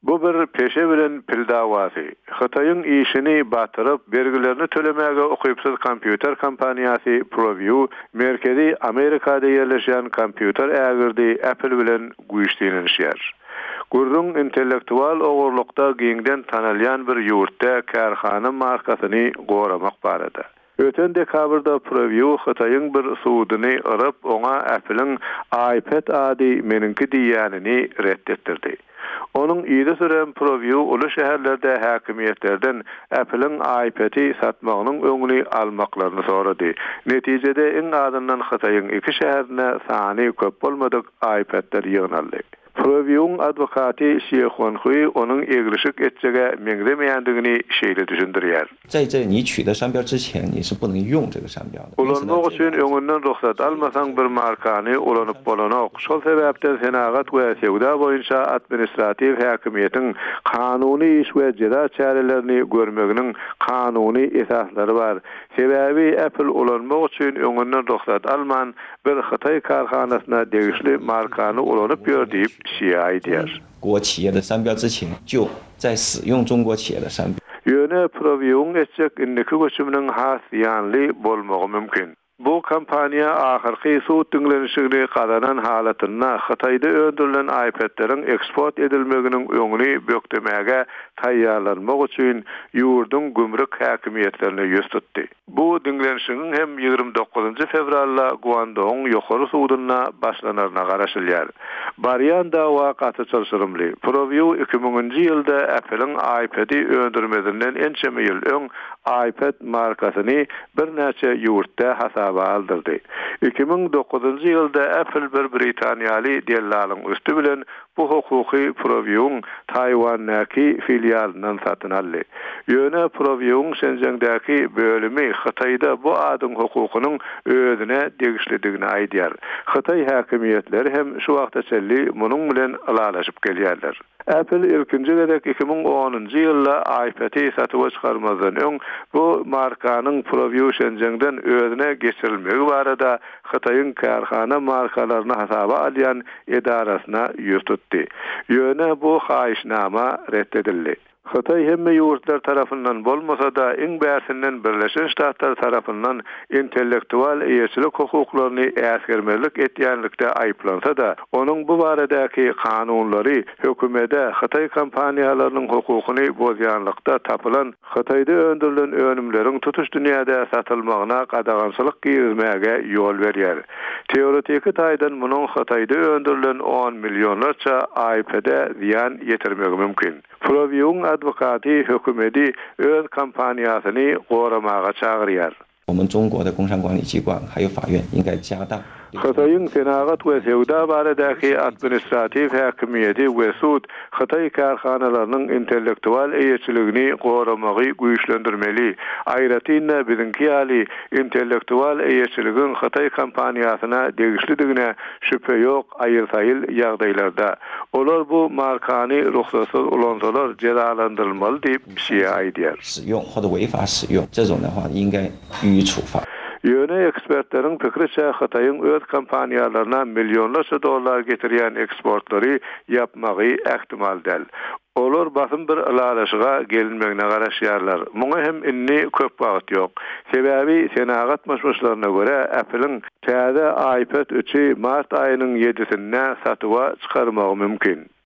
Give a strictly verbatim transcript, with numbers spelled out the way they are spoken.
Bu bir peşe bilen pildawasy. Xitayň işini batyryp bergilerini tölemäge okypsuz kompýuter kompaniýasy ProView merkezi Amerikada ýerleşen kompýuter ägirdi Apple bilen güýçlenýär. Gurrun intellektual ogurlukda giňden tanalýan bir ýurtda karhana markasyny goramak barada. Öten dekabrda ProView Xitayň bir suudyny ırıp oňa Apple'ın iPad ady meninki diýänini reddetdirdi. Onun ýyly süren ProView uly şäherlerde häkimiýetlerden Apple'ın iPad'i satmagynyň öňüni almaklaryny sorady. Netijede iň adından Xitayň iki şäherine sany köp bolmadyk iPad'ler ýygnaldy. ProView'un advokaty Xie Huanhui onun egilişik etjege meňzemeýändigini şeýle düşündirýär. 在这你取得商标之前，你是不能用这个商标的。 Ulanmak üçin öňünden ruhsat almasaň bir markany ulanyp bolanok. Şol sebäpden senagat we sewda boýunça administrativ häkimiýetiň kanuny iş we jeda çärelerini görmeginiň kanuny esaslary bar. Sebäbi Apple ulanmak üçin öňünden ruhsat alman bir Xitay karhanasyna degişli markany ulanyp ýördiýip şeýle aýdýar. 国企业的商标之前，就在使用中国企业的商标。 Ýöne ProView'un etjek indiki göçüminiň has ýanly bolmagy mümkin. Bu kampaniýa ahyrky suut diňlenişini gadanan halatyna Xitayda öndürilen iPad'leriň eksport edilmeginiň öňüni bökdemäge taýýarlanmak üçin ýurdun gümrük häkimiýetlerine ýüz tutdy. Bu diňlenişiniň hem ýygrimi dokuzunçy fevralda Guangdong ýokary suudyna başlanaryna garaşylýar. Baryan dawa gatyçylşyrymly. ProView iki miňinji ýylda Apple'ın iPad'i öndürmedinden ençeme ýyl öň iPad markasyny bir näçe ýurtda hasaba aldyrdy. iki miň dokuzunçy ýylda Apple bir Britaniýaly dellalyň üstü bilen bu hukuky ProView'un Taýwannäki filialyndan satyn aldy. Ýöne ProView'un Shenzhen'däki bölümi Xitayda bu adyň hukukynyň özüne degişlidigini aýdýar. Xitay häkimiýetleri hem şu wagtçaly munyň bilen alalaşyp gelýärler. Apple ilkinji gerek iki miň onunçy ýylda iPad'i satyp çykarmazdan öň bu markanyň ProView Shenzhen'den özüne geçirilmegi barada Xitaýyň karhana markalaryny hasaba alýan edarasyna ýüz tutdy. Ýöne bu haýyşnama reddedildi. Xitay hemme ýurtlar tarapyndan bolmasa da iň bäsinden Birleşen Ştatlar tarapyndan intellektual eýeçilik hukuklaryny äsgermelik etýänlikde aýplansa da, onuň bu baradaki kanunlary hökümede Xitay kompaniýalarynyň hukukyny bozýanlykda tapylan Xitayda öndürilen önümleriň tutuş dünýäde satylmagyna gadagançylyk girizmäge ýol berýär. Teoretiki taýdan munyň Xitayda öndürilen on milyonlarça iPad'e ziýan ýetirmegi mümkin. ProView'un advokaty hökümeti öz kampaniýasyny goramaga çagyrýar. 我们中国的工商管理机关还有法院应该加大 Xitayň senagat we sewda baradaki administrativ häkimiýeti we sud Xitay karhanalarynyň intellektual eýeçiligini goramagy güýçlendirmeli. Aýratynda biziňki ýaly intellektual eýeçiligin Xitay kompaniýasyna degişlidigine şüphe ýok aýyrsaýyl ýagdaýlarda. Olar bu markany ruhsatsyz ulansalar cezalandyrylmaly diýip şeýle aýdýar. 使用或者违法使用这种的话，应该予以处罚。 Ýöne ekspertleriň pikiriçe Xitaýyň öz kompaniýalaryna milyonlarça dollar getirýän eksportlary yapmagy ähtimal däl. Olar basyn bir alalaşyga gelinmegine garaşýarlar. Muňa hem inni köp wagt ýok. Sebäbi senagat maşmuşlaryna görä Apple'ın täze iPad üçi mart aýynyň ýedisinde satyba çykarmagy mümkin.